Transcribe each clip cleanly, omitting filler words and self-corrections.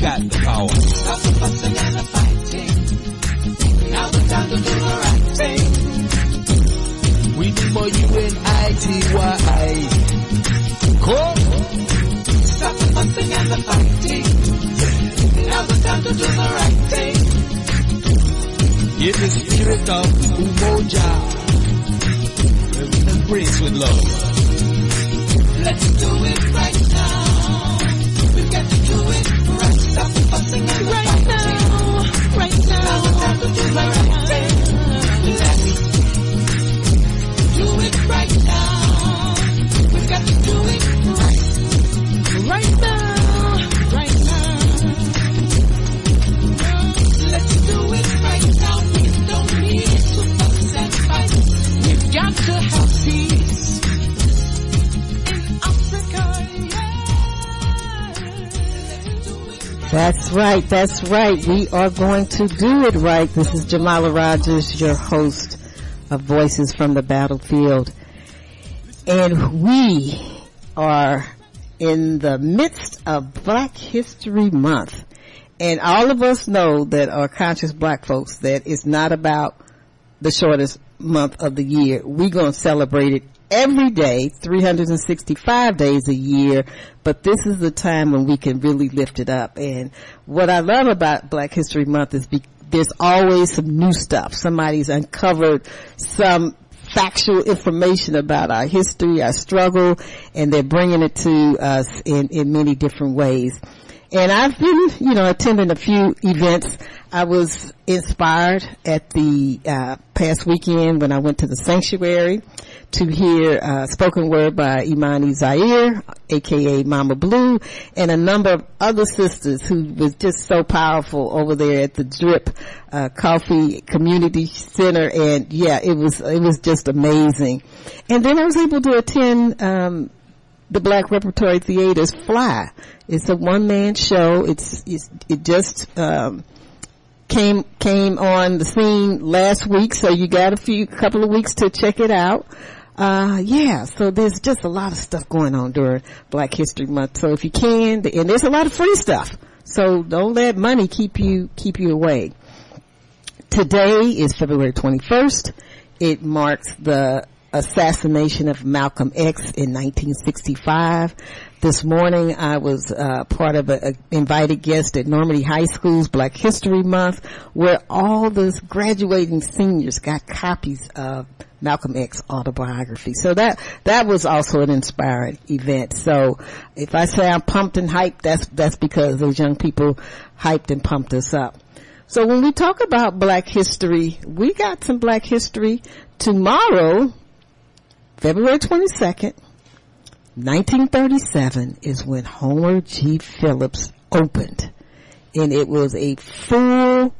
got the power. Stop the fussing and the fighting. Now's the time to do the right thing. We need more UNITY. Cool. Stop the fussing and the fighting. Now's the time to do the right thing. In the spirit of Umoja, embrace with love. Let's do it right now. We've got to do it right. Stop the fussing and the fighting. Right now. Now's the time to do the right thing. Let's do it right now. We've got to do it right. Right now. Right now. Let's do it right now. We don't need to fuss and fight. We've got to have peace in Africa. Yeah. That's right. That's right. We are going to do it right. This is Jamala Rogers, your host of Voices from the Battlefield. And we are in the midst of Black History Month. And all of us know that are conscious black folks that it's not about the shortest month of the year. We're going to celebrate it every day, 365 days a year, but this is the time when we can really lift it up. And what I love about Black History Month is there's always some new stuff. Somebody's uncovered some factual information about our history, our struggle, and they're bringing it to us in many different ways. And I've been, attending a few events. I was inspired at the past weekend when I went to the sanctuary to hear spoken word by Imani Zaire, aka Mama Blue, and a number of other sisters who was just so powerful over there at the Drip Coffee Community Center. And yeah, it was just amazing. And then I was able to attend the Black Repertory Theater's Fly. It's a one-man show. It just came on the scene last week, so you got a couple of weeks to check it out. So there's just a lot of stuff going on during Black History Month. So if you can, and there's a lot of free stuff. So don't let money keep you away. Today is February 21st. It marks the assassination of Malcolm X in 1965. This morning I was part of an invited guest at Normandy High School's Black History Month, where all the graduating seniors got copies of Malcolm X autobiography. So that was also an inspiring event. So if I say I'm pumped and hyped, that's because those young people hyped and pumped us up. So when we talk about Black history, we got some Black history. Tomorrow, February 22nd, 1937 is when Homer G. Phillips opened. And it was a full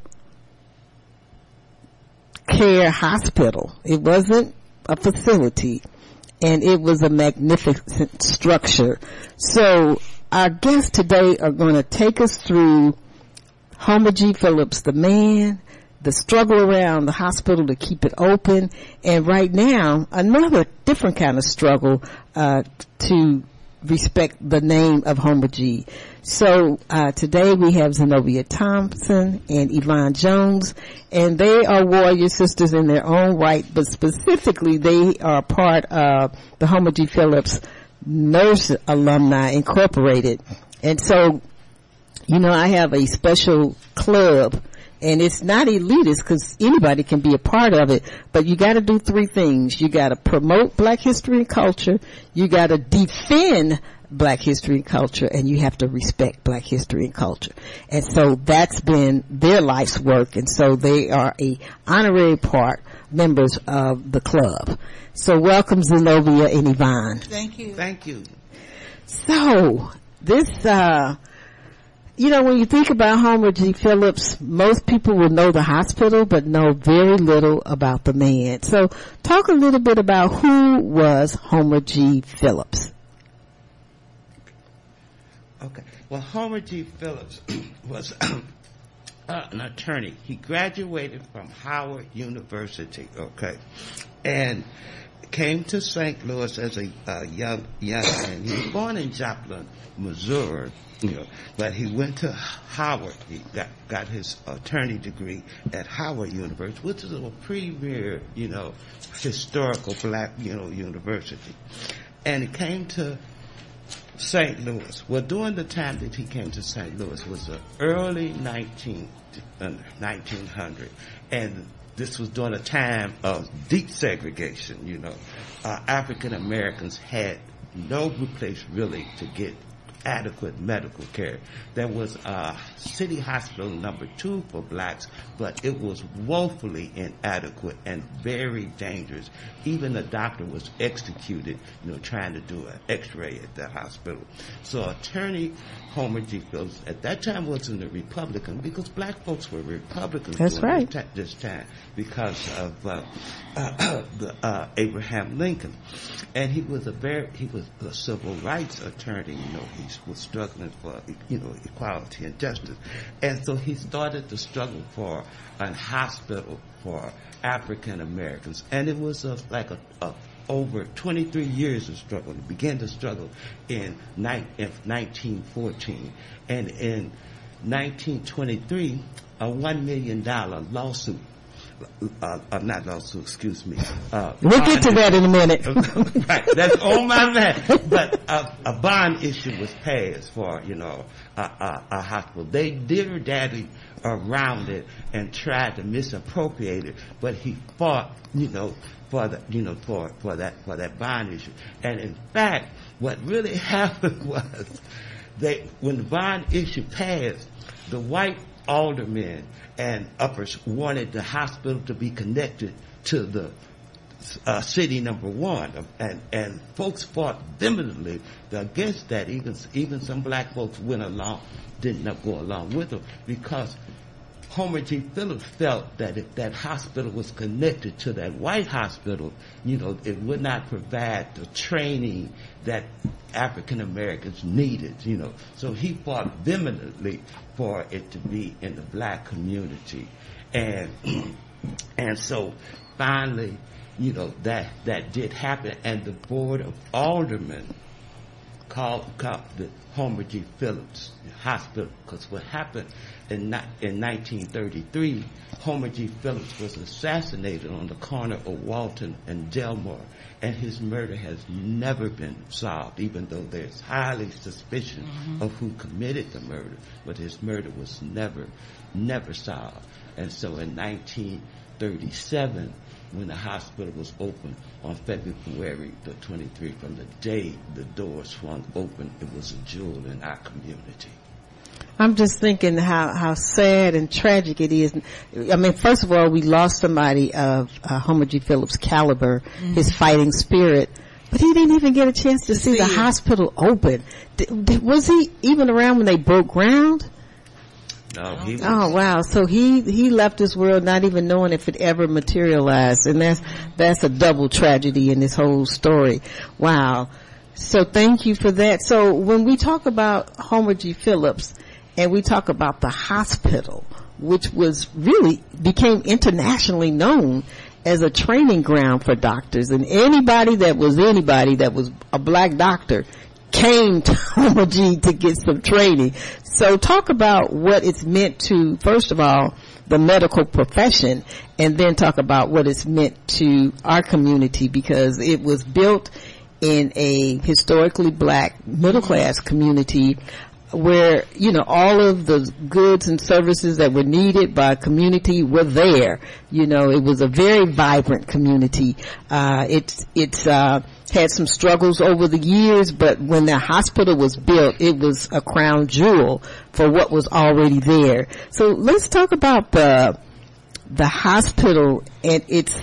care hospital. It wasn't a facility. And it was a magnificent structure. So our guests today are going to take us through Homer G. Phillips, the man, the struggle around the hospital to keep it open, and right now another different kind of struggle to respect the name of Homer G. So today we have Zenobia Thompson and Yvonne Jones, and they are warrior sisters in their own right, but specifically they are part of the Homer G. Phillips Nurse Alumni Incorporated. And so, I have a special club, and it's not elitist because anybody can be a part of it, but you got to do three things. You got to promote Black history and culture, you got to defend Black history and culture, and you have to respect Black history and culture. And so that's been their life's work, and so they are a honorary members of the club. So welcome, Zenobia and Yvonne. Thank you. Thank you. So this when you think about Homer G. Phillips, most people will know the hospital, but know very little about the man. So talk a little bit about who was Homer G. Phillips. Okay. Well, Homer G. Phillips was an attorney. He graduated from Howard University, okay? and came to St. Louis as a young man. He was born in Joplin, Missouri, but he went to Howard. He got his attorney degree at Howard University, which is a premier, historical black, university. And he came to St. Louis. Well, during the time that he came to St. Louis was the early 1900, and this was during a time of deep segregation. African Americans had no place really to get adequate medical care. There was a city hospital number 2 for blacks, but it was woefully inadequate and very dangerous. Even the doctor was executed, trying to do an x-ray at that hospital. So Attorney Homer G. Phillips at that time wasn't a Republican, because black folks were Republicans. That's right. This time because of Abraham Lincoln, and he was a civil rights attorney. He was struggling for equality and justice, and so he started to struggle for a hospital for African Americans, and it was over 23 years of struggle. He began to struggle in 1914, and in 1923, a $1 million lawsuit. Not lawsuit, excuse me. We'll get to that in a minute. Right, that's on my mind. But a bond issue was passed for, a hospital. They dilly-dally around it and tried to misappropriate it, but he fought, for that bond issue. And in fact, what really happened was when the bond issue passed, the white aldermen and uppers wanted the hospital to be connected to the city number 1, and folks fought vehemently against that. Even some black folks did not go along with them, because Homer G. Phillips felt that if that hospital was connected to that white hospital, it would not provide the training that African Americans needed, So he fought vehemently for it to be in the black community. And so finally, that did happen, and the Board of Aldermen called the Homer G. Phillips Hospital, because what happened in 1933, Homer G. Phillips was assassinated on the corner of Walton and Delmore, and his murder has never been solved, even though there's highly suspicion of who committed the murder, but his murder was never solved. And so in 1937, when the hospital was opened on February the 23rd, from the day the doors swung open, it was a jewel in our community. I'm just thinking how sad and tragic it is. I mean, first of all, we lost somebody of Homer G. Phillips' caliber, his fighting spirit, but he didn't even get a chance to see the hospital open. Was he even around when they broke ground? No, he was. Oh wow! So he left this world not even knowing if it ever materialized, and that's a double tragedy in this whole story. Wow! So thank you for that. So when we talk about Homer G. Phillips and we talk about the hospital, which became internationally known as a training ground for doctors, and anybody that was a black doctor came to Homer G to get some training. So talk about what it's meant to, first of all, the medical profession, and then talk about what it's meant to our community, because it was built in a historically black middle class community where, all of the goods and services that were needed by community were there. It was a very vibrant community. It's had some struggles over the years, but when the hospital was built, it was a crown jewel for what was already there. So let's talk about the hospital and its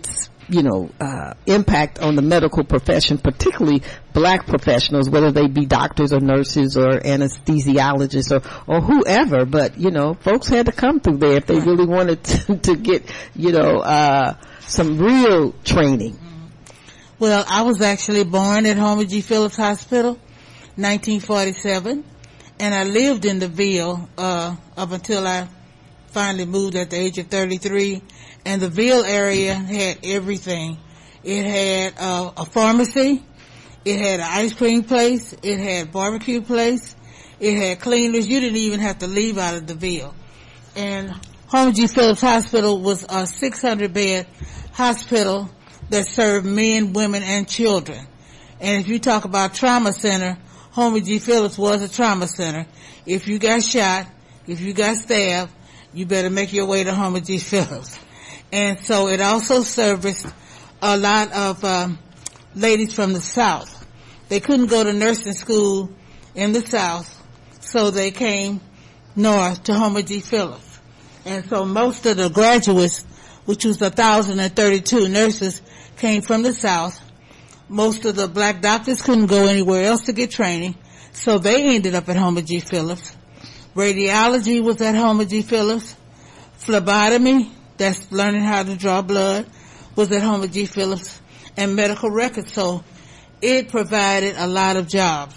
impact on the medical profession, particularly black professionals, whether they be doctors or nurses or anesthesiologists or whoever. But, folks had to come through there if they really wanted to get, some real training. Well, I was actually born at Homer G. Phillips Hospital, 1947, and I lived in the Ville, up until I finally moved at the age of 33. And the Ville area had everything. It had a pharmacy. It had an ice cream place. It had barbecue place. It had cleaners. You didn't even have to leave out of the Ville. And Homer G. Phillips Hospital was a 600-bed hospital that served men, women, and children. And if you talk about trauma center, Homer G. Phillips was a trauma center. If you got shot, if you got stabbed, you better make your way to Homer G. Phillips. And so it also serviced a lot of ladies from the South. They couldn't go to nursing school in the South, so they came north to Homer G. Phillips. And so most of the graduates, which was 1,032 nurses, came from the South. Most of the black doctors couldn't go anywhere else to get training, so they ended up at Homer G. Phillips. Radiology was at Homer G. Phillips. Phlebotomy, that's learning how to draw blood, was at Homer G. Phillips. And medical records, so it provided a lot of jobs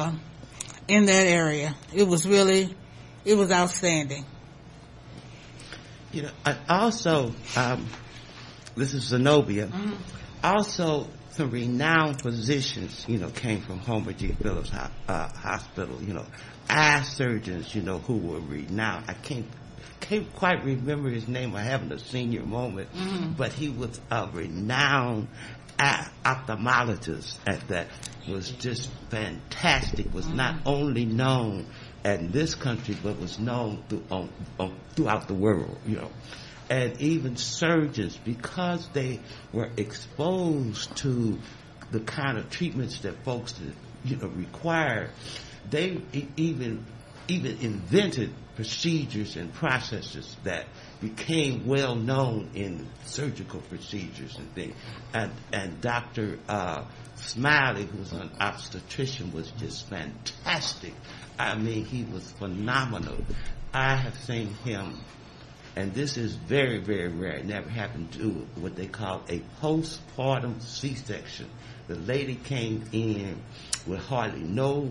in that area. It was outstanding. You know, also, this is Zenobia. Mm-hmm. Also, some renowned physicians, you know, came from Homer G. Phillips Hospital. You know, eye surgeons, you know, who were renowned. I can't quite remember his name. I haven't a senior moment, but he was a renowned ophthalmologist that was just fantastic. Was not only known in this country, but was known throughout the world, you know. And even surgeons, because they were exposed to the kind of treatments that folks, you know, required, they even invented procedures and processes that became well known in surgical procedures and things. And Dr. Smiley, who was an obstetrician, was just fantastic. I mean, he was phenomenal. I have seen him, and this is very, very rare. It never happened to what they call a postpartum C-section. The lady came in with hardly no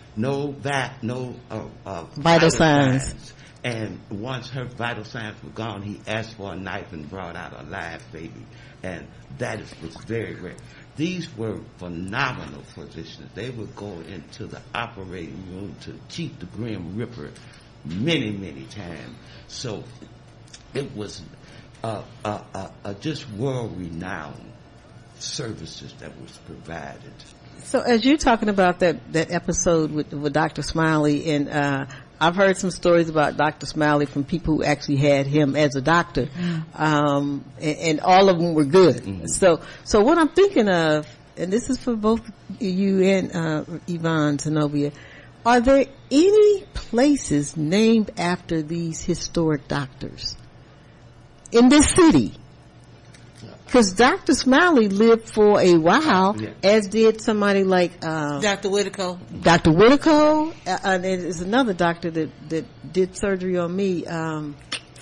vital signs. And once her vital signs were gone, he asked for a knife and brought out a live baby. And was very rare. These were phenomenal physicians. They would go into the operating room to Chief the Grim Reaper many, many times. So it was just world-renowned services that was provided. So as you're talking about that episode with Dr. Smiley, and I've heard some stories about Dr. Smiley from people who actually had him as a doctor, and all of them were good. Mm-hmm. So what I'm thinking of, and this is for both you and Yvonne, Zenobia, are there any places named after these historic doctors in this city? Because Dr. Smiley lived for a while, as did somebody like Dr. Whitaco. Dr. Whitaco, and there's another doctor that did surgery on me. I'm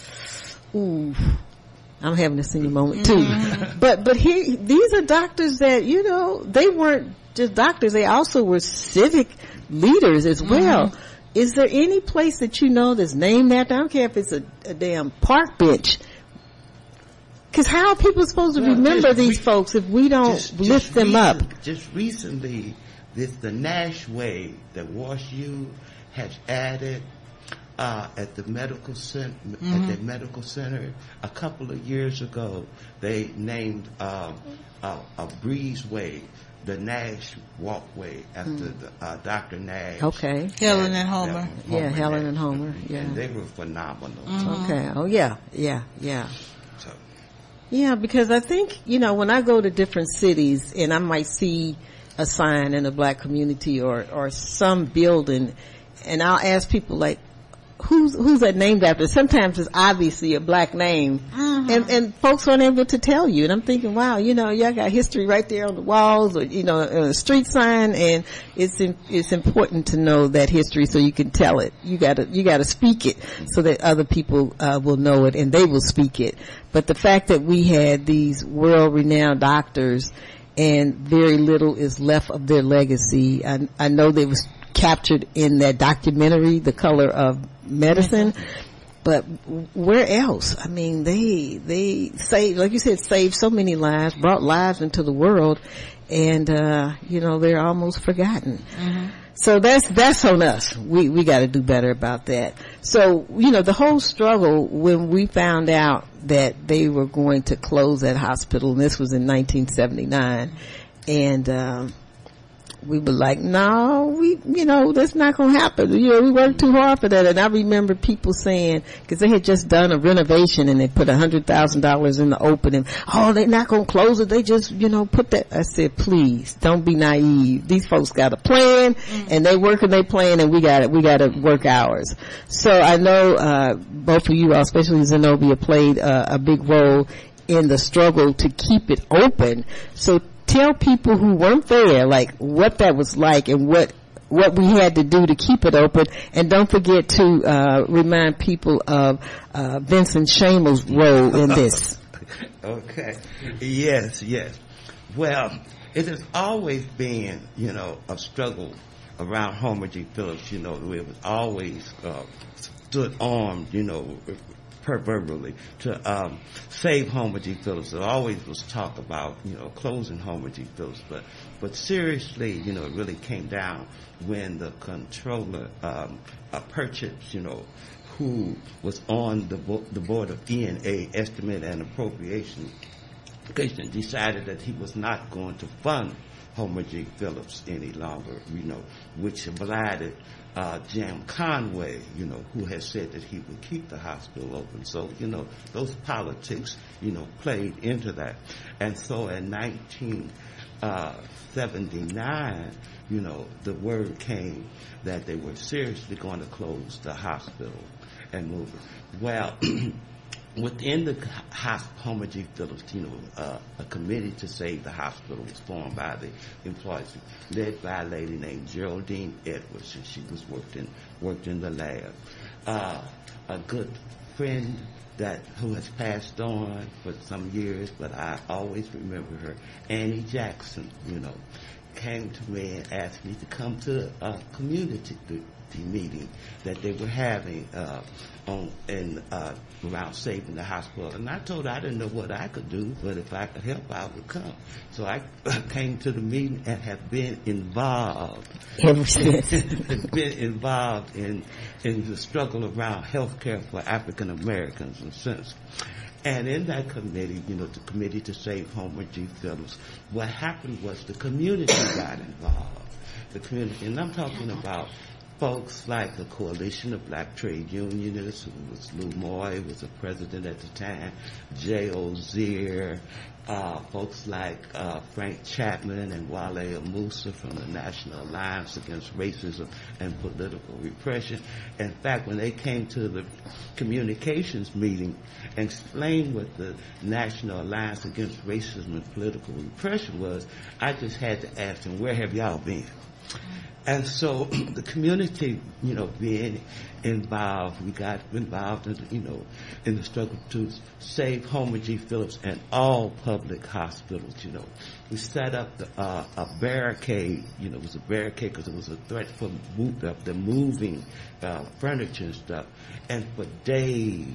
having a senior moment too. But these are doctors that, you know, they weren't just doctors; they also were civic leaders as well. Is there any place that you know that's named after? I don't care if it's a damn park bench. Because how are people supposed to remember these folks if we don't lift them up? Just recently, the Nash Way that WashU has added at the medical center. At the medical center, a couple of years ago, they named a breezeway, the Nash Walkway, after Dr. Nash. Okay. Helen and Homer. Helen and Homer. Yeah. And they were phenomenal. Okay. Oh yeah. Yeah, because I think, you know, when I go to different cities and I might see a sign in a black community or some building, and I'll ask people like, who's that named after? Sometimes it's obviously a black name, and folks aren't able to tell you. And I'm thinking, wow, you know, y'all got history right there on the walls, or, you know, a street sign, and it's important to know that history so you can tell it. You gotta speak it so that other people will know it and they will speak it. But the fact that we had these world-renowned doctors and very little is left of their legacy, I know they was captured in that documentary, The Color of Medicine. But where else? I mean, they saved, like you said, saved so many lives, brought lives into the world, and, they're almost forgotten. Mm-hmm. So that's on us. We gotta do better about that. So, the whole struggle when we found out that they were going to close that hospital, and this was in 1979, and, we were like, no, that's not going to happen. We worked too hard for that. And I remember people saying, cause they had just done a renovation and they put $100,000 in the opening. Oh, they're not going to close it. They just, put that. I said, please don't be naive. These folks got a plan and they working their plan, and we got to work ours. So I know, both of you, especially Zenobia, played a big role in the struggle to keep it open. So tell people who weren't there, like, what that was like and what we had to do to keep it open. And don't forget to remind people of Vincent Shamel's role in this. Okay. Yes. Well, it has always been, a struggle around Homer G. Phillips. It was always stood armed, proverbially to save Homer G. Phillips. There always was talk about closing Homer G. Phillips, but seriously, it really came down when the controller Purchase, who was on the board of ENA, Estimate and Appropriation, decided that he was not going to fund Homer G. Phillips any longer, which blighted Jim Conway, who has said that he would keep the hospital open. So, those politics, played into that. And so in 1979, the word came that they were seriously going to close the hospital and move it. Well, within the Homer G. Phillips, a committee to save the hospital was formed by the employees, led by a lady named Geraldine Edwards, and she was worked in the lab. A good friend who has passed on for some years, but I always remember her, Annie Jackson, came to me and asked me to come to a community meeting that they were having around saving the hospital. And I told her I didn't know what I could do, but if I could help, I would come. So I came to the meeting and have been involved. Ever since. Been involved in the struggle around health care for African Americans and since. And in that committee, the committee to save Homer G. Phillips, what happened was the community got involved. The community, and I'm talking about folks like the Coalition of Black Trade Unionists, who was Lou Moy, was the president at the time, J. Ozier, folks like Frank Chapman and Wale Amusa from the National Alliance Against Racism and Political Repression. In fact, when they came to the communications meeting and explained what the National Alliance Against Racism and Political Repression was, I just had to ask them, where have y'all been? And so the community, being involved, we got involved in, in the struggle to save Homer G. Phillips and all public hospitals, We set up a barricade, it was a barricade because it was a threat for the moving furniture and stuff. And for days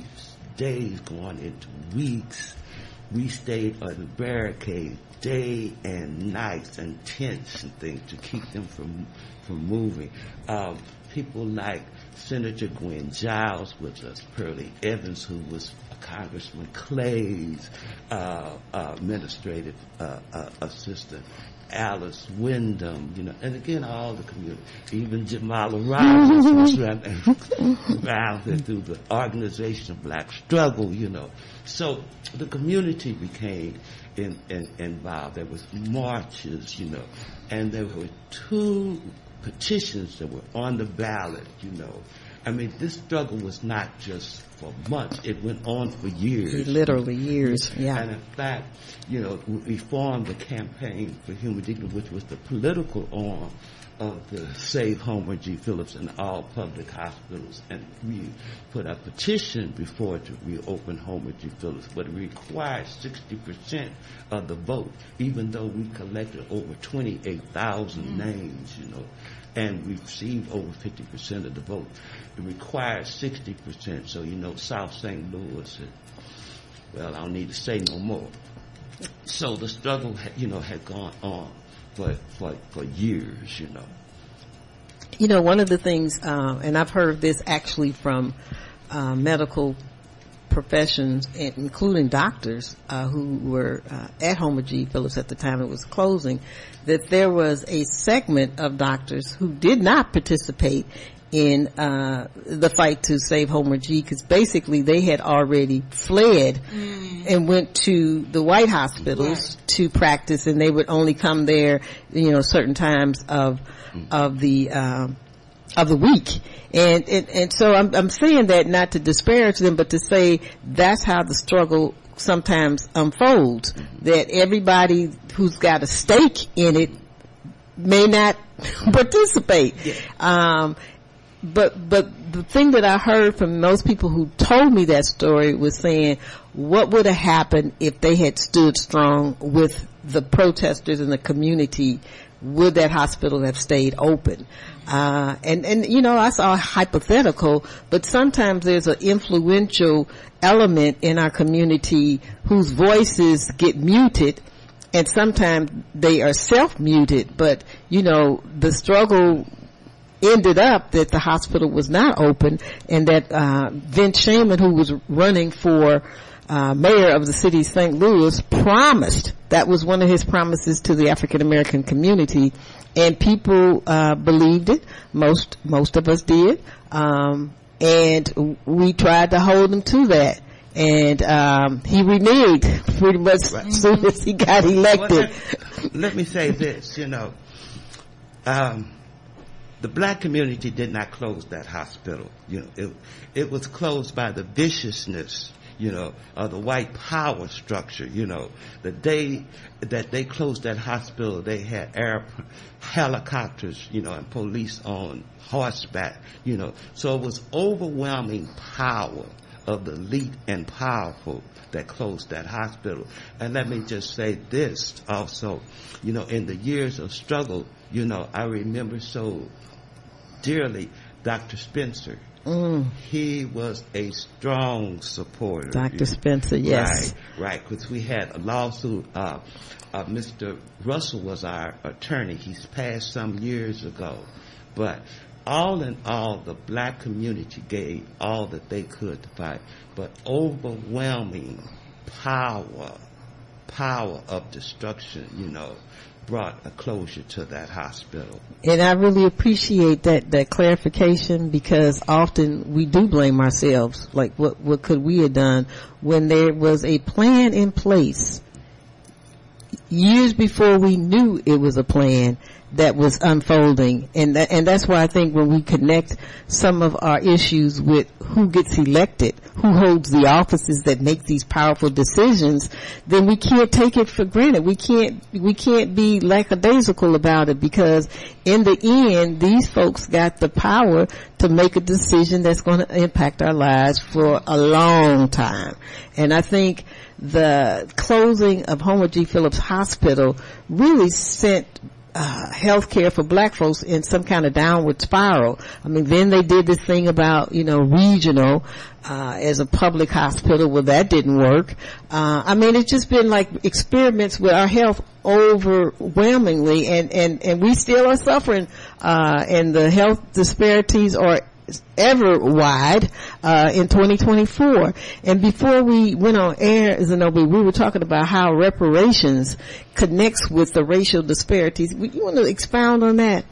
going into weeks, we stayed on the barricade day and night and tents and things to keep them from moving. People like Senator Gwen Giles with us, Pearlie Evans, who was Congressman Clay's administrative assistant, Alice Wyndham, and again, all the community, even Jamala Rogers was around through the Organization of Black Struggle, So the community became involved. There was marches, and there were 2 petitions that were on the ballot, I mean, this struggle was not just for months. It went on for years. Literally years, yeah. And in fact, we formed the Campaign for Human Dignity, which was the political arm of the Save Homer G. Phillips in all public hospitals. And we put a petition before to reopen Homer G. Phillips, but it required 60% of the vote, even though we collected over 28,000 names, and we received over 50% of the vote. It required 60%, so South St. Louis said, well, I don't need to say no more. So the struggle, had gone on for years, One of the things, and I've heard this actually from medical professions, including doctors who were at Homer G. Phillips at the time it was closing, that there was a segment of doctors who did not participate in the fight to save Homer G, because basically they had already fled and went to the white hospitals to practice, and they would only come there, certain times of the week. And so I'm saying that not to disparage them, but to say that's how the struggle sometimes unfolds, that everybody who's got a stake in it may not participate. But the thing that I heard from most people who told me that story was saying, what would have happened if they had stood strong with the protesters in the community? Would that hospital have stayed open? And I saw hypothetical, but sometimes there's an influential element in our community whose voices get muted, and sometimes they are self-muted, but the struggle ended up that the hospital was not open, and that Vince Shaman, who was running for mayor of the city of St. Louis, promised, that was one of his promises to the African American community, and people believed it. Most of us did, and we tried to hold him to that, and he reneged pretty much as soon as he got elected. Well, let me say this, the black community did not close that hospital. It was closed by the viciousness, of the white power structure. The day that they closed that hospital, they had helicopters, and police on horseback, So it was overwhelming power of the elite and powerful that closed that hospital. And let me just say this also, in the years of struggle, I remember so dearly Dr. Spencer. He was a strong supporter. Dr. Spencer, yes. Right, because we had a lawsuit. Mr. Russell was our attorney. He's passed some years ago. But all in all, the black community gave all that they could to fight. But overwhelming power of destruction, brought a closure to that hospital. And I really appreciate that clarification, because often we do blame ourselves. Like, what could we have done when there was a plan in place years before we knew it was a plan that was unfolding? And that's why I think when we connect some of our issues with who gets elected, who holds the offices that make these powerful decisions, then we can't take it for granted. We can't be lackadaisical about it, because in the end, these folks got the power to make a decision that's going to impact our lives for a long time. And I think the closing of Homer G. Phillips Hospital really sent health care for black folks in some kind of downward spiral. I mean, then they did this thing about, regional, as a public hospital. Well, that didn't work. It's just been like experiments with our health overwhelmingly, and we still are suffering, and the health disparities are ever wide in 2024. And before we went on air, Zenobi, we were talking about how reparations connects with the racial disparities. You want to expound on that?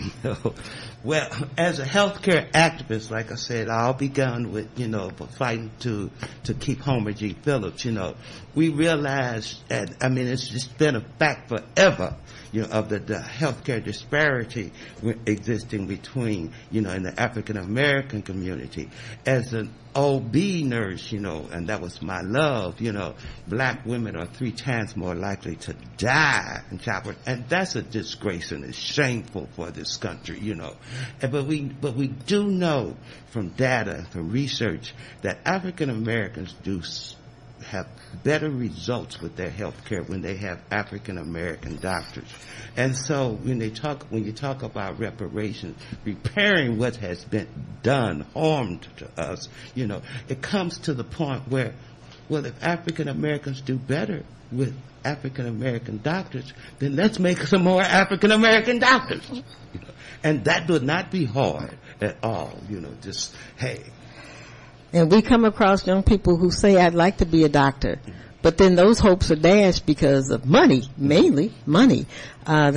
Well, as a healthcare activist, like I said, I all begun with, fighting to keep Homer G. Phillips, we realized, it's just been a fact forever, of the healthcare disparity existing between, in the African American community. As an OB nurse, and that was my love, black women are 3 times more likely to die in childbirth, and that's a disgrace and it's shameful for this country, But we do know from data, from research, that African Americans do have better results with their health care when they have African American doctors. And so when you talk about reparations, repairing what has been done, harmed to us, it comes to the point where, well, if African Americans do better with African American doctors, then let's make some more African American doctors. And that would not be hard at all, just, hey. And we come across young people who say, I'd like to be a doctor. But then those hopes are dashed because of money, mainly money. What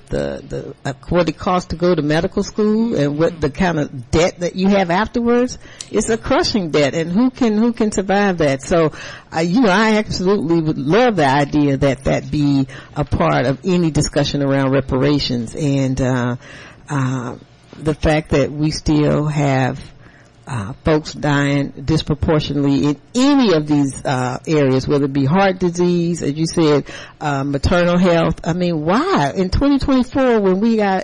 it costs to go to medical school and what the kind of debt that you have afterwards, it's a crushing debt. And who can survive that? So, I absolutely would love the idea that be a part of any discussion around reparations and, the fact that we still have folks dying disproportionately in any of these areas, whether it be heart disease, as you said, maternal health. I mean, why? In 2024, when we got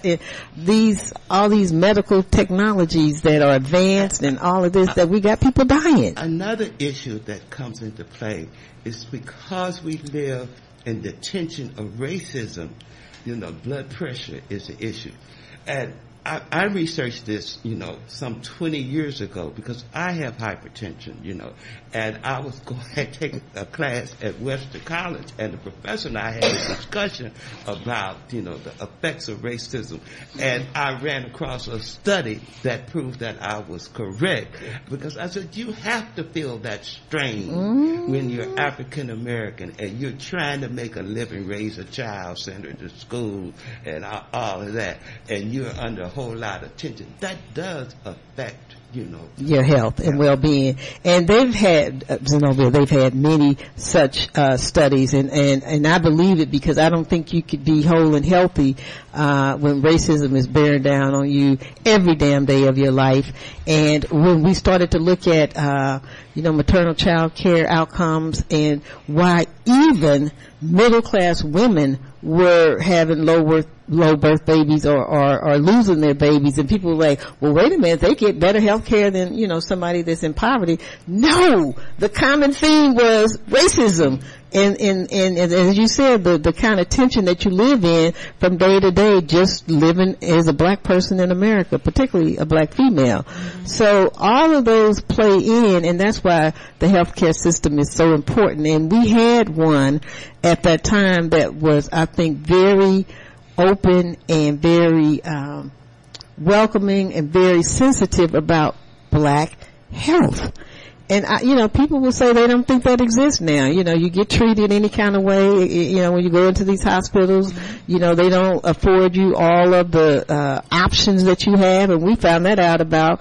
all these medical technologies that are advanced and all of this, that we got people dying. Another issue that comes into play is because we live in the tension of racism, blood pressure is the issue. And I researched this, some 20 years ago because I have hypertension, and I was going to take a class at Webster College, and the professor and I had a discussion about, the effects of racism, and I ran across a study that proved that I was correct because I said, you have to feel that strain when you're African American and you're trying to make a living, raise a child, send her to school, and all of that, and you're under a whole lot of tension. That does affect, your health and well-being. And they've had, Zenobia, they've had many such studies, and I believe it because I don't think you could be whole and healthy when racism is bearing down on you every damn day of your life. And when we started to look at maternal child care outcomes and why even middle-class women were having low birth babies or losing their babies, and people were like, well, wait a minute, they get better health care than, somebody that's in poverty. No! The common theme was racism. And as you said, the kind of tension that you live in from day to day, just living as a black person in America, particularly a black female. Mm-hmm. So all of those play in, and that's why the healthcare system is so important. And we had one at that time that was, I think, very open and very welcoming and very sensitive about black health. And people will say they don't think that exists now. You get treated any kind of way, when you go into these hospitals, they don't afford you all of the options that you have. And we found that out about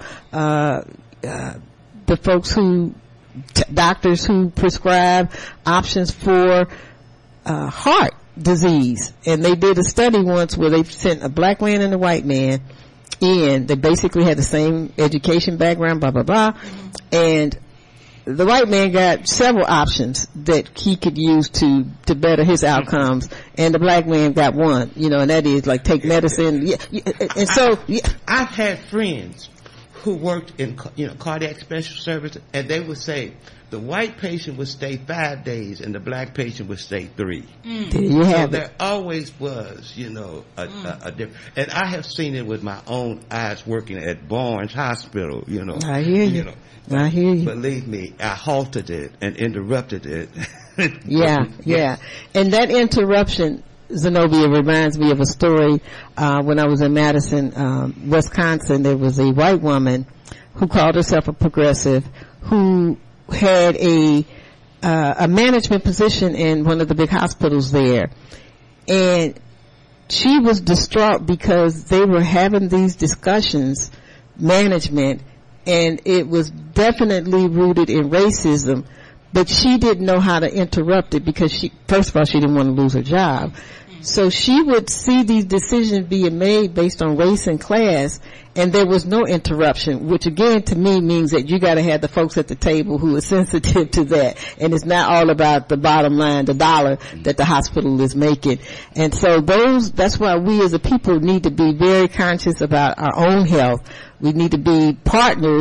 the folks doctors who prescribe options for heart disease. And they did a study once where they sent a black man and a white man in. They basically had the same education background, blah, blah, blah. And the white man got several options that he could use to better his outcomes, and the black man got one, and that is like take medicine. And so I've had friends who worked in, cardiac special service, and they would say the white patient would stay 5 days and the black patient would stay 3. There you have it. There always was, a difference. And I have seen it with my own eyes working at Barnes Hospital, I hear you. I hear you. Believe me, I halted it and interrupted it. Yeah. And that interruption, Zenobia, reminds me of a story, when I was in Madison, Wisconsin. There was a white woman who called herself a progressive who had a management position in one of the big hospitals there. And she was distraught because they were having these discussions, management, and it was definitely rooted in racism, but she didn't know how to interrupt it because first of all, she didn't want to lose her job. So she would see these decisions being made based on race and class, and there was no interruption, which again to me means that you gotta have the folks at the table who are sensitive to that, and it's not all about the bottom line, the dollar that the hospital is making. And so that's why we as a people need to be very conscious about our own health. We need to be partners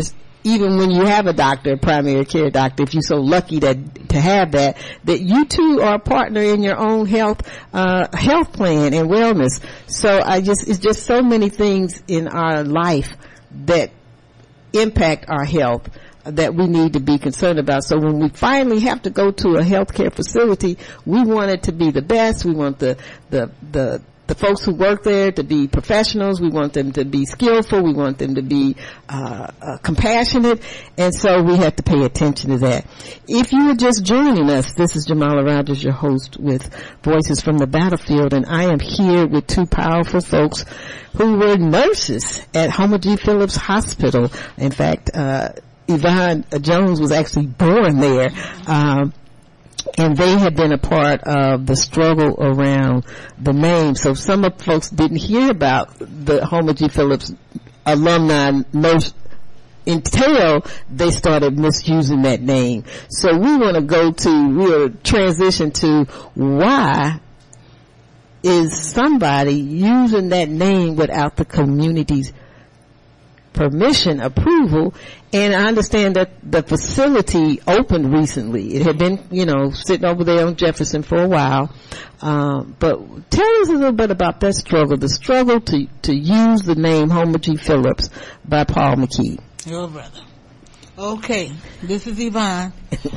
even when you have a doctor, a primary care doctor, if you're so lucky to have that you too are a partner in your own health plan and wellness. So it's just so many things in our life that impact our health that we need to be concerned about. So when we finally have to go to a healthcare facility, we want it to be the best. We want the folks who work there to be professionals. We want them to be skillful. We want them to be compassionate. And so we have to pay attention to that. If you are just joining us, this is Jamala Rogers, your host with Voices from the Battlefield, and I am here with two powerful folks who were nurses at Homer G. Phillips Hospital. In fact, Yvonne Jones was actually born there. And they have been a part of the struggle around the name. So some of folks didn't hear about the Homer G. Phillips alumni nurse until they started misusing that name. So we'll transition to why is somebody using that name without the community's permission, approval. And I understand that the facility opened recently. It had been, sitting over there on Jefferson for a while. But tell us a little bit about that struggle, the struggle to use the name Homer G. Phillips by Paul McKee. Your brother. Okay, this is Yvonne.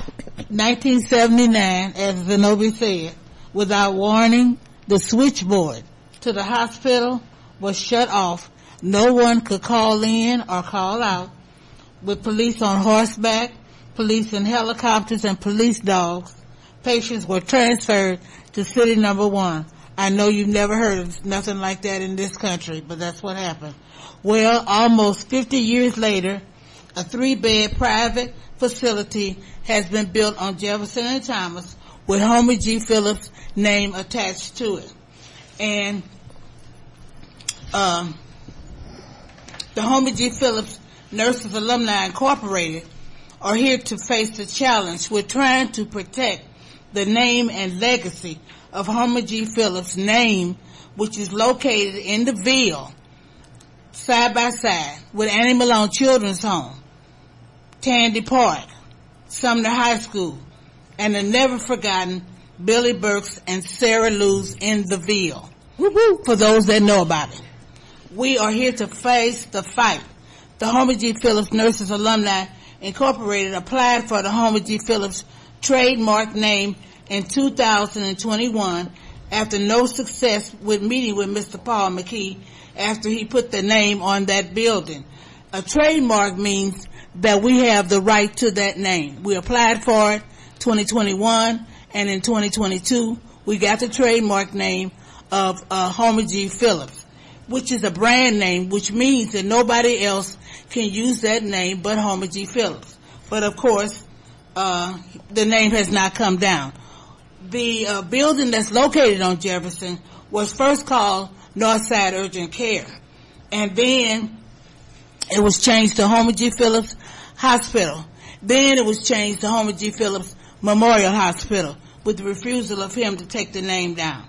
1979, as Zenobi said, without warning, the switchboard to the hospital was shut off. No one could call in or call out. With police on horseback, police in helicopters, and police dogs, patients were transferred to city number 1. I know you've never heard of nothing like that in this country, but that's what happened. Well, almost 50 years later, a 3-bed private facility has been built on Jefferson and Thomas with Homer G. Phillips' name attached to it. And the Homer G. Phillips Nurses Alumni Incorporated are here to face the challenge. We're trying to protect the name and legacy of Homer G. Phillips' name, which is located in the Ville, side by side with Annie Malone Children's Home, Tandy Park, Sumner High School, and the never forgotten Billy Burke's and Sarah Lou's in the Ville. Woo-hoo, for those that know about it. We are here to face the fight. The Homer G. Phillips Nurses Alumni Incorporated applied for the Homer G. Phillips trademark name in 2021 after no success with meeting with Mr. Paul McKee after he put the name on that building. A trademark means that we have the right to that name. We applied for it 2021, and in 2022 we got the trademark name of Homer G. Phillips, which is a brand name, which means that nobody else can use that name but Homer G. Phillips. But of course, the name has not come down. The building that's located on Jefferson was first called Northside Urgent Care, and then it was changed to Homer G. Phillips Hospital. Then it was changed to Homer G. Phillips Memorial Hospital with the refusal of him to take the name down.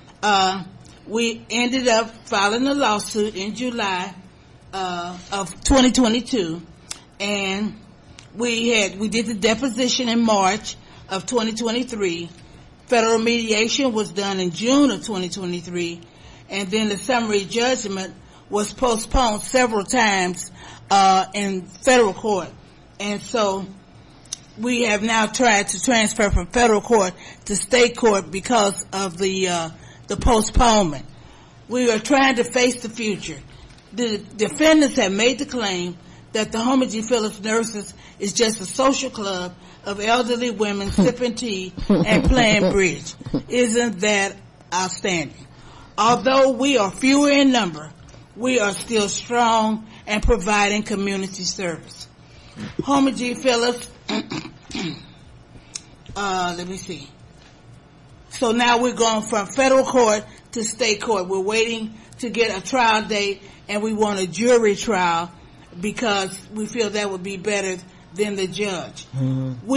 We ended up filing a lawsuit in July of 2022, and we did the deposition in March of 2023. Federal mediation was done in June of 2023, and then the summary judgment was postponed several times in federal court. And so we have now tried to transfer from federal court to state court because of the postponement. We are trying to face the future. The defendants have made the claim that the Homer G. Phillips Nurses is just a social club of elderly women sipping tea and playing bridge. Isn't that outstanding? Although we are fewer in number, we are still strong and providing community service. Homer G. Phillips, let me see. So now we're going from federal court to state court. We're waiting to get a trial date, and we want a jury trial because we feel that would be better than the judge. Mm-hmm.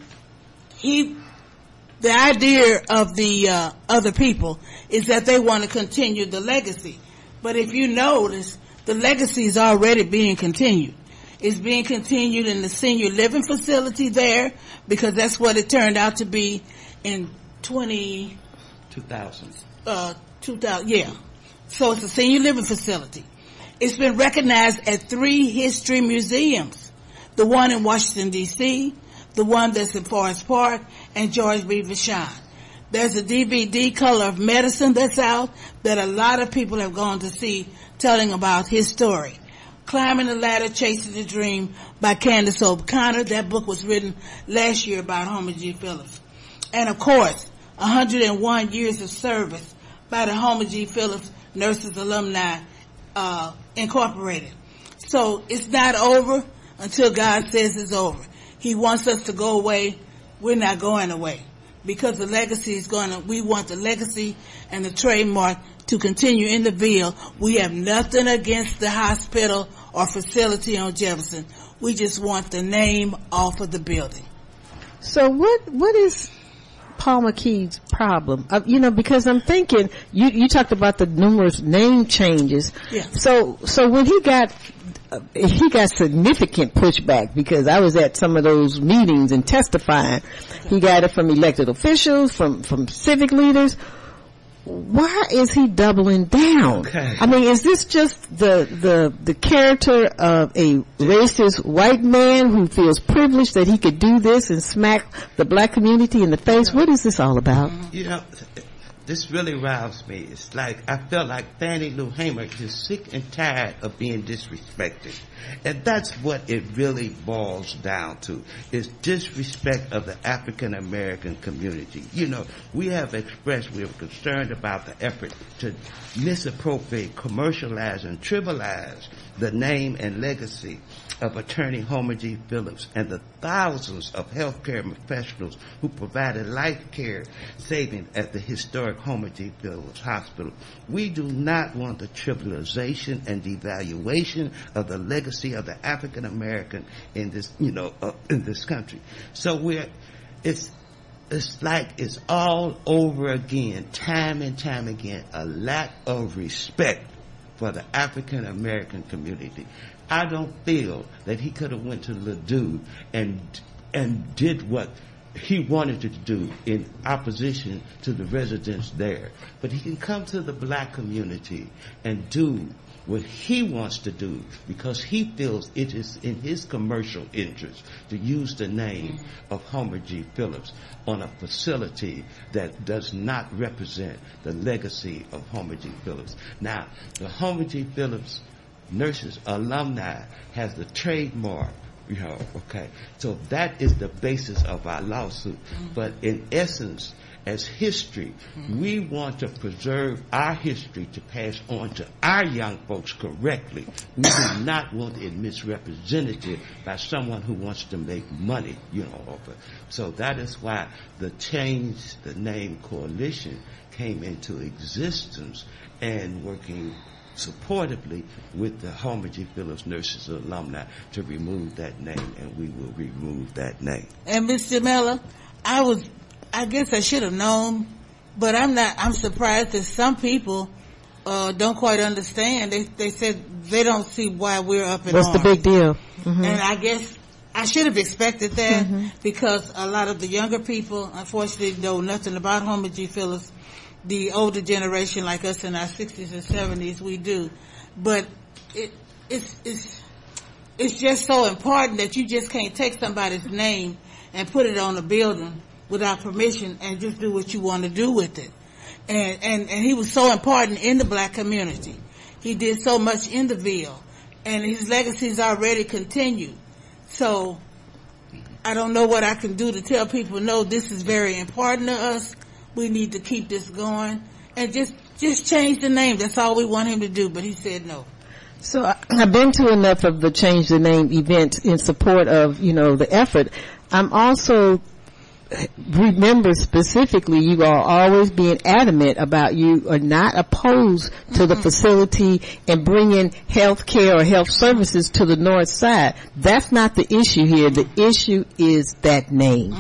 The idea of the other people is that they want to continue the legacy. But if you notice, the legacy is already being continued. It's being continued in the senior living facility there because that's what it turned out to be in 2000. 2000, yeah. So it's a senior living facility. It's been recognized at 3 history museums. The one in Washington, D.C., the one that's in Forest Park, and George B. Vashon. There's a DVD, Color of Medicine, that's out that a lot of people have gone to see, telling about his story. Climbing the Ladder, Chasing the Dream by Candace O'Connor. That book was written last year about Homer G. Phillips. And of course, 101 years of service by the Homer G. Phillips Nurses Alumni Incorporated. So it's not over until God says it's over. He wants us to go away. We're not going away because the legacy is we want the legacy and the trademark to continue in the Ville. We have nothing against the hospital or facility on Jefferson. We just want the name off of the building. So what is Paul McKee's problem? Because I'm thinking you talked about the numerous name changes. Yeah. So when he got significant pushback because I was at some of those meetings and testifying. He got it from elected officials, from civic leaders. Why is he doubling down? Okay. I mean, is this just the character of a racist white man who feels privileged that he could do this and smack the black community in the face? What is this all about? This really riles me. It's like I felt like Fannie Lou Hamer is sick and tired of being disrespected. And that's what it really boils down to, is disrespect of the African American community. We have expressed we are concerned about the effort to misappropriate, commercialize, and trivialize the name and legacy of attorney Homer G. Phillips and the thousands of healthcare professionals who provided life care saving at the historic Homer G. Phillips Hospital. We do not want the trivialization and devaluation of the legacy of the African American in this, in this country. So it's like it's all over again, time and time again, a lack of respect for the African American community. I don't feel that he could have went to Ladue and did what he wanted to do in opposition to the residents there. But he can come to the black community and do what he wants to do because he feels it is in his commercial interest to use the name of Homer G. Phillips on a facility that does not represent the legacy of Homer G. Phillips. Now, the Homer G. Phillips Nurses Alumni has the trademark, okay. So that is the basis of our lawsuit. But in essence, as history, we want to preserve our history to pass on to our young folks correctly. We do not want it misrepresented by someone who wants to make money, So that is why the Change the Name Coalition came into existence and working supportively with the Homer G. Phillips Nurses Alumni to remove that name, and we will remove that name. And Ms. Jamela, I guess I should have known, but I'm surprised that some people don't quite understand. They said they don't see why we're up in What's arms. the big deal? Mm-hmm. And I guess I should have expected that because a lot of the younger people, unfortunately, know nothing about Homer G. Phillips. The older generation like us in our 60s and 70s, we do. But it's just so important that you just can't take somebody's name and put it on a building without permission and just do what you want to do with it. And he was so important in the black community. He did so much in the Ville. And his legacy's already continued. So I don't know what I can do to tell people, no, this is very important to us. We need to keep this going and just change the name. That's all we want him to do. But he said no. So I've been to enough of the Change the Name events in support of, the effort. I'm also remember specifically you are always being adamant about you are not opposed to the facility and bringing health care or health services to the north side. That's not the issue here. The issue is that name.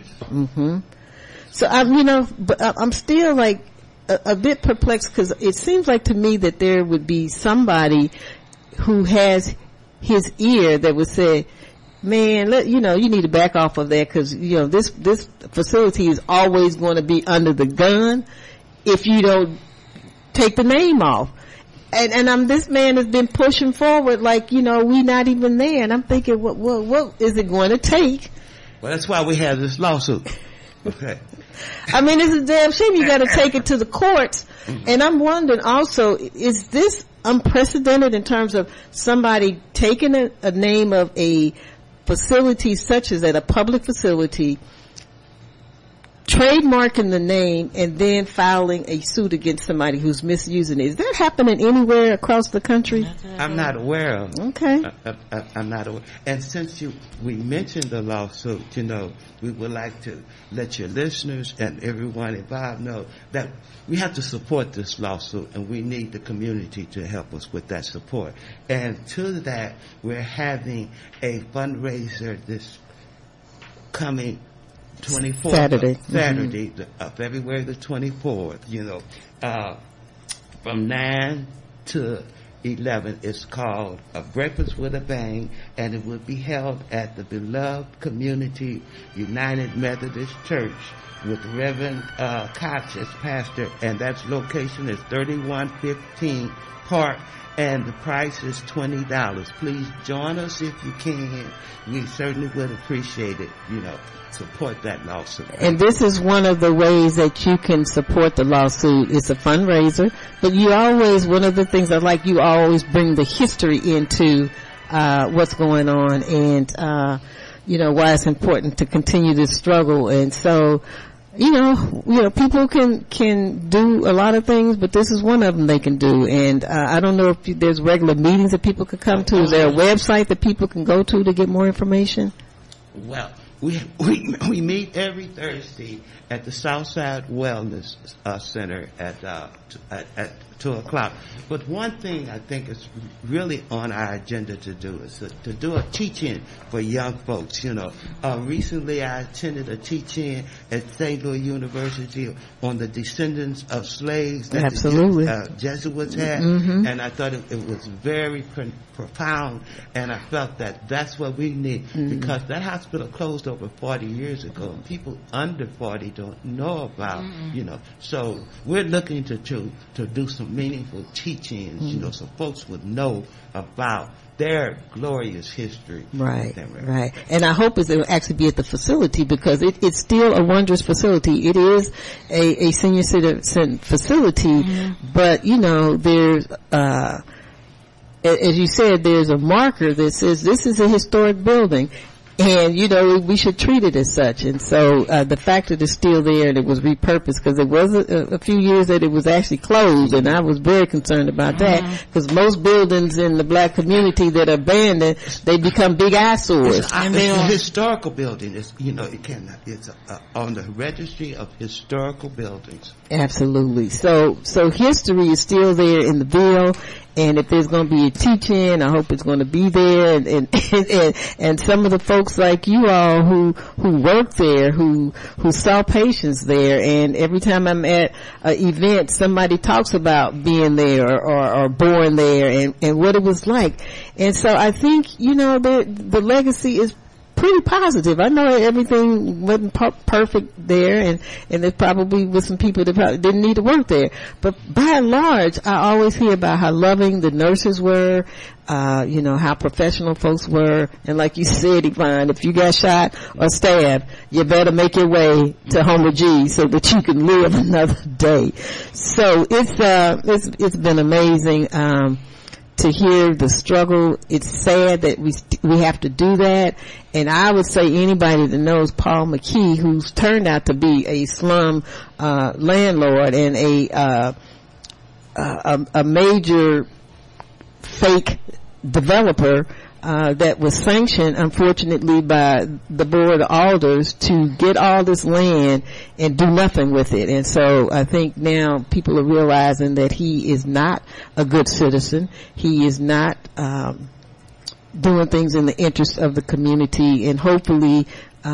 So I'm still like a bit perplexed because it seems like to me that there would be somebody who has his ear that would say, man, you need to back off of that because, this facility is always going to be under the gun if you don't take the name off. And this man has been pushing forward like, we not even there. And I'm thinking, what is it going to take? Well, that's why we have this lawsuit. Okay. I mean, it's a damn shame you got to take it to the courts. And I'm wondering also, is this unprecedented in terms of somebody taking a name of a facility such as that, a public facility, trademarking the name and then filing a suit against somebody who's misusing it? Is that happening anywhere across the country? I'm not aware of. Okay. I'm not aware. And since we mentioned the lawsuit, we would like to let your listeners and everyone involved know that we have to support this lawsuit and we need the community to help us with that support. And to that, we're having a fundraiser this coming 24th, Saturday, February the 24th, from 9 to 11. It's called A Breakfast with a Bang, and it will be held at the beloved Community United Methodist Church with Reverend Koch as pastor, and that location is 3115 Park, and the price is $20. Please join us if you can. We certainly would appreciate it, support that lawsuit. And this is one of the ways that you can support the lawsuit. It's a fundraiser, but one of the things I like, you always bring the history into what's going on and why it's important to continue this struggle. And so people can do a lot of things, but this is one of them they can do. And I don't know if there's regular meetings that people could come to. Is there a website that people can go to get more information? Well, we meet every Thursday at the Southside Wellness Center at 2:00. But one thing I think is really on our agenda to do is to do a teach-in for young folks. Recently I attended a teach-in at St. Louis University on the descendants of slaves that Absolutely. the Jesuits had, and I thought it was very profound, and I felt that that's what we need, because that hospital closed over 40 years ago, and people under 40 don't know about, so we're looking to do some meaningful teachings, so folks would know about their glorious history. Right. And I hope it'll actually be at the facility, because it's still a wondrous facility. It is a senior citizen facility, but there's as you said, there's a marker that says this is a historic building. And, we should treat it as such. And so, the fact that it's still there and it was repurposed, because it was a few years that it was actually closed, and I was very concerned about that, because most buildings in the black community that are abandoned, they become big eyesores. It's a historical building. It's, it's on the registry of historical buildings. Absolutely. So history is still there in the Ville. And if there's going to be a teach-in, I hope it's going to be there. And some of the folks like you all who work there, who saw patients there. And every time I'm at an event, somebody talks about being there or born there and what it was like. And so I think, the legacy is pretty positive. I know everything wasn't perfect there, and there probably was some people that probably didn't need to work there. But by and large, I always hear about how loving the nurses were, how professional folks were. And like you said, Yvonne, if you got shot or stabbed, you better make your way to Homer G so that you can live another day. So it's been amazing. To hear the struggle. It's sad that we have to do that. And I would say anybody that knows Paul McKee, who's turned out to be a slum landlord and a major fake developer that was sanctioned, unfortunately, by the Board of Alders to get all this land and do nothing with it. And so I think now people are realizing that he is not a good citizen. He is not doing things in the interest of the community, and hopefully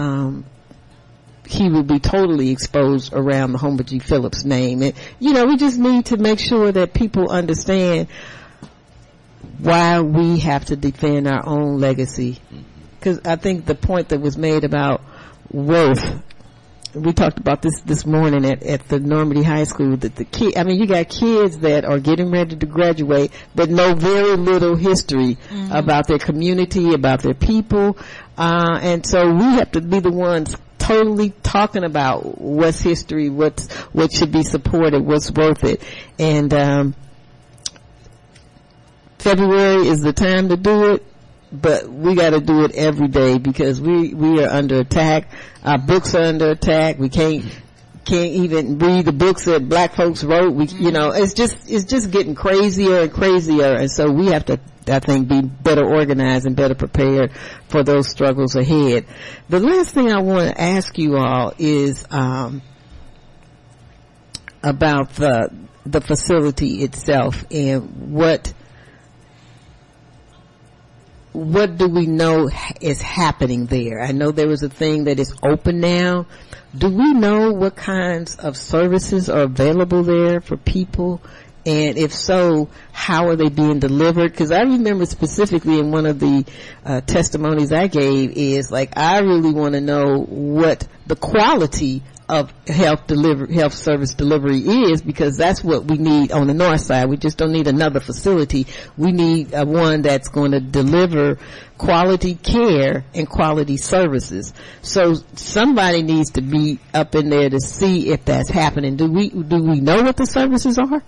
he will be totally exposed around the Homer G. Phillips name. And, we just need to make sure that people understand why we have to defend our own legacy. Because I think the point that was made about worth, we talked about this morning at the Normandy High School, that you got kids that are getting ready to graduate but know very little history about their community, about their people, and so we have to be the ones totally talking about what's history, what should be supported, what's worth it. And February is the time to do it, but we got to do it every day because we are under attack. Our books are under attack. We can't even read the books that black folks wrote. It's just getting crazier and crazier, and so we have to, I think, be better organized and better prepared for those struggles ahead. The last thing I want to ask you all is about the facility itself and what do we know is happening there? I know there was a thing that is open now. Do we know what kinds of services are available there for people? And if so, how are they being delivered? Because I remember specifically in one of the testimonies I gave is I really want to know what the quality of health service delivery is, because that's what we need on the north side. We just don't need another facility. We need one that's going to deliver quality care and quality services. So somebody needs to be up in there to see if that's happening. Do we know what the services are?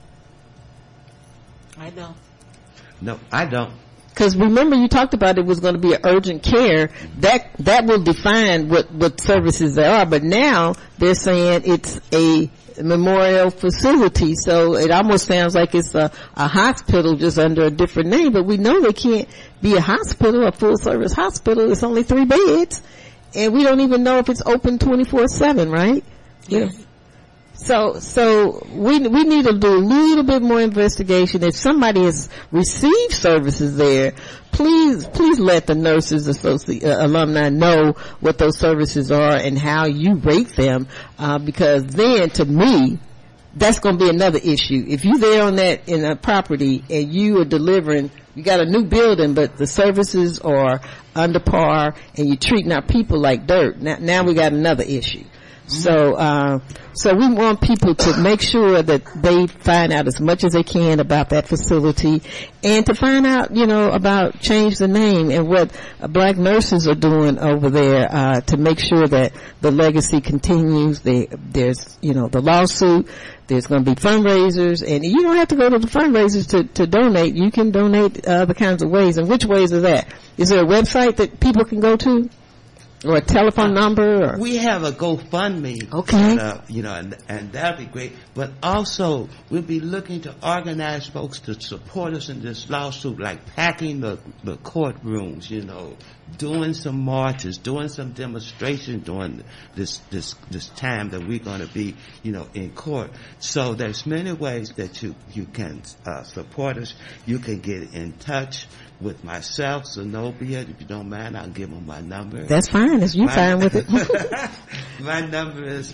I don't. No, I don't. Because remember, you talked about it was going to be an urgent care. That will define what services there are. But now they're saying it's a memorial facility, so it almost sounds like it's a hospital just under a different name. But we know they can't be a hospital, a full service hospital. It's only 3 beds, and we don't even know if it's open 24/7, right? Yes. So we need to do a little bit more investigation. If somebody has received services there, please let the nurses alumni know what those services are and how you rate them, because then, to me, that's going to be another issue. If you're there in a property and you are delivering, you got a new building, but the services are under par and you're treating our people like dirt, now we got another issue. So we want people to make sure that they find out as much as they can about that facility, and to find out, about change the name and what black nurses are doing over there, to make sure that the legacy continues. There's, the lawsuit. There's going to be fundraisers, and you don't have to go to the fundraisers to donate. You can donate other kinds of ways. And which ways is that? Is there a website that people can go to? Or a telephone number? We have a GoFundMe. Okay. And that'd be great. But also, we'll be looking to organize folks to support us in this lawsuit, like packing the courtrooms, doing some marches, doing some demonstrations during this time that we're going to be, in court. So there's many ways that you can support us. You can get in touch with myself, Zenobia. If you don't mind, I'll give them my number. That's fine. Is you fine with it? My number is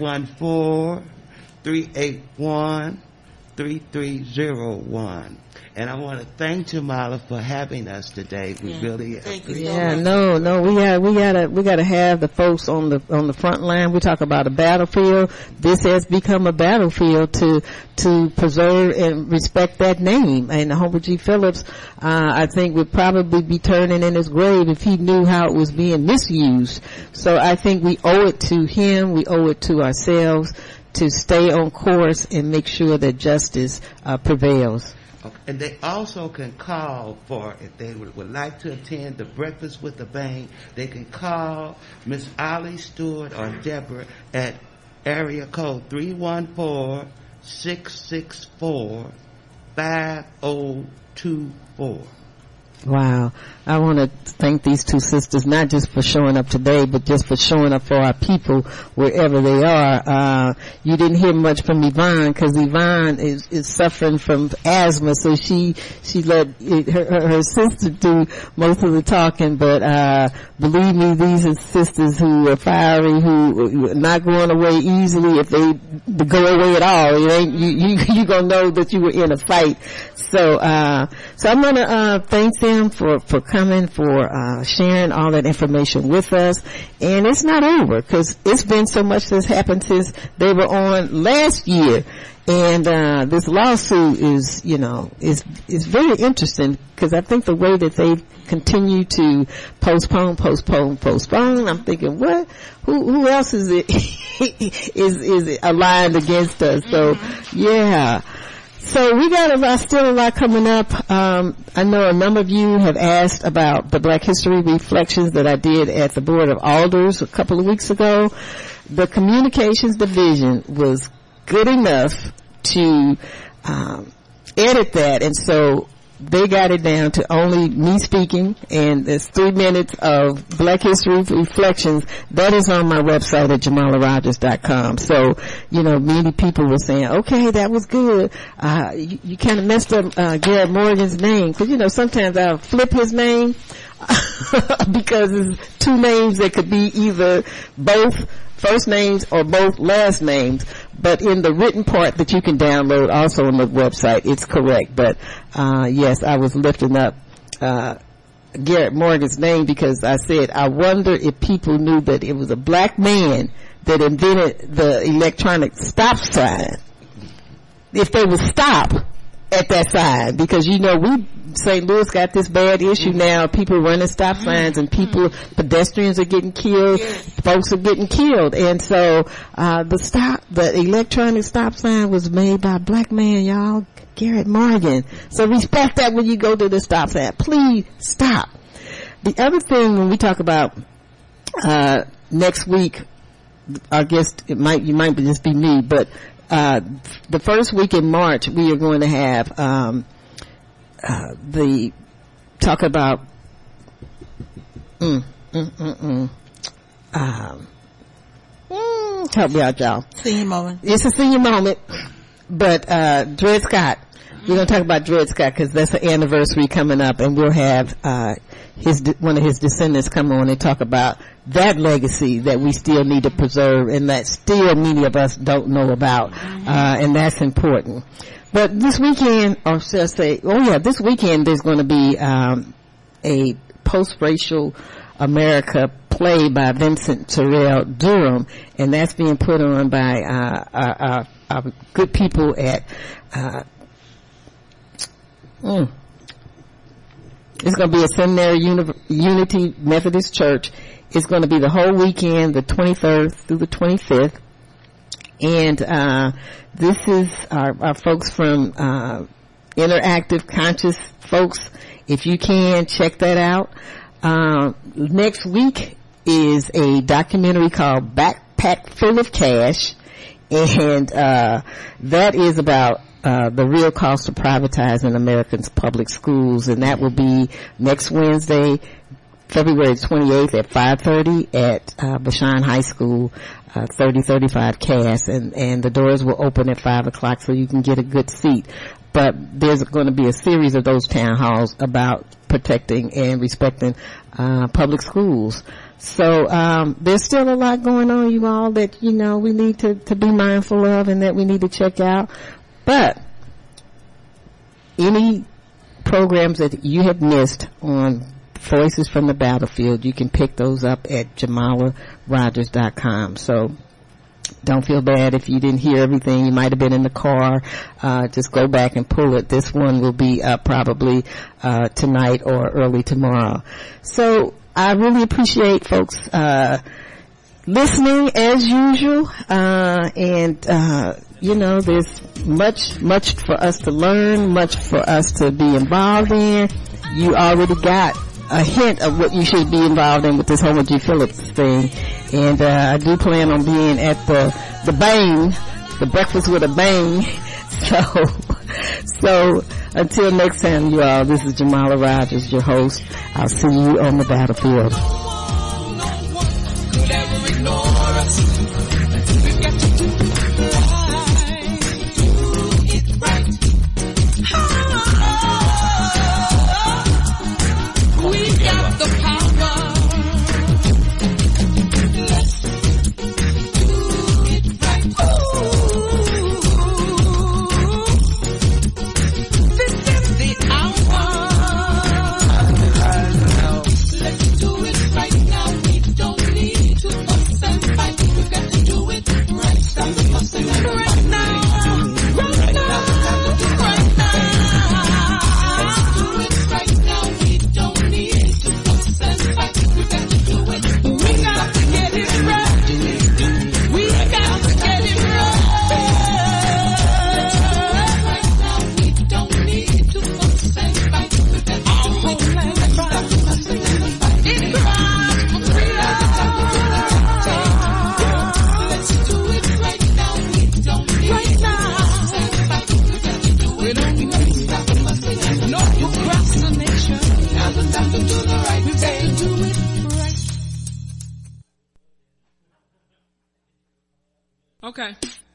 314-381-3301. And I want to thank Jamala for having us today. We really appreciate it. No, we gotta have the folks on the front line. We talk about a battlefield. This has become a battlefield to preserve and respect that name. And Homer G. Phillips, I think, would probably be turning in his grave if he knew how it was being misused. So I think we owe it to him, we owe it to ourselves to stay on course and make sure that justice prevails. And they also can call if they would like to attend the Breakfast with the Bang, they can call Miss Ollie Stewart or Deborah at area code 314-664-5024. Wow. I want to thank these two sisters, not just for showing up today, but just for showing up for our people wherever they are. You didn't hear much from Yvonne, because Yvonne is suffering from asthma, so she let her sister do most of the talking, but believe me, these are sisters who are fiery, who are not going away easily. If they go away at all, it ain't, you gonna know that you were in a fight. So I'm gonna, thank them for coming, for, sharing all that information with us. And it's not over, cause it's been so much that's happened since they were on last year. And, this lawsuit is, is very interesting, cause I think the way that they continue to postpone, I'm thinking, what? Who else is it, is aligned against us? So, yeah. So we got still a lot coming up. I know a number of you have asked about the Black History Reflections that I did at the Board of Alders a couple of weeks ago. The Communications Division was good enough to edit that, and so they got it down to only me speaking, and there's 3 minutes of Black History Reflections. That is on my website at JamalaRogers.com. So, many people were saying, okay, that was good. You kind of messed up Garrett Morgan's name, because, sometimes I'll flip his name because it's 2 names that could be either both first names or both last names, but in the written part that you can download also on the website, it's correct. But yes, I was lifting up Garrett Morgan's name because I said, I wonder if people knew that it was a black man that invented the electronic stop sign, if they would stop at that sign, because St. Louis got this bad issue now, people running stop signs and pedestrians are getting killed, folks are getting killed. And so, the electronic stop sign was made by a black man, y'all, Garrett Morgan. So respect that when you go to the stop sign. Please stop. The other thing when we talk about, next week, I guess you might just be me, but, the first week in March, we are going to have, talk about, help me out, y'all. Senior moment. It's a senior moment, but, Dred Scott. We're going to talk about Dred Scott because that's the anniversary coming up, and we'll have, one of his descendants come on and talk about that legacy that we still need to preserve and that still many of us don't know about, and that's important. But this weekend, or should I say, this weekend there's going to be, a post-racial America play by Vincent Terrell Durham, and that's being put on by, our good people at, it's going to be a Seminary Unity Methodist Church. It's going to be the whole weekend, the 23rd through the 25th. And, this is our folks from, Interactive Conscious folks. If you can, check that out. Next week is a documentary called Backpack Full of Cash. And, that is about, the real cost of privatizing Americans' public schools. And that will be next Wednesday, February 28th at 5:30 at Bashan High School, 3035 Cass, and the doors will open at 5 o'clock so you can get a good seat. But there's going to be a series of those town halls about protecting and respecting public schools. So there's still a lot going on, you all, that we need to be mindful of and that we need to check out. But any programs that you have missed on Voices from the Battlefield, you can pick those up at JamalaRogers.com. So don't feel bad if you didn't hear everything. You might have been in the car. Just go back and pull it. This one will be up probably tonight or early tomorrow. So I really appreciate folks listening as usual. There's much for us to learn, much for us to be involved in. You already got a hint of what you should be involved in with this Homer G. Phillips thing. And I do plan on being at the Bang, the Breakfast with a Bang. So until next time, you all, this is Jamala Rogers, your host. I'll see you on the battlefield. Okay.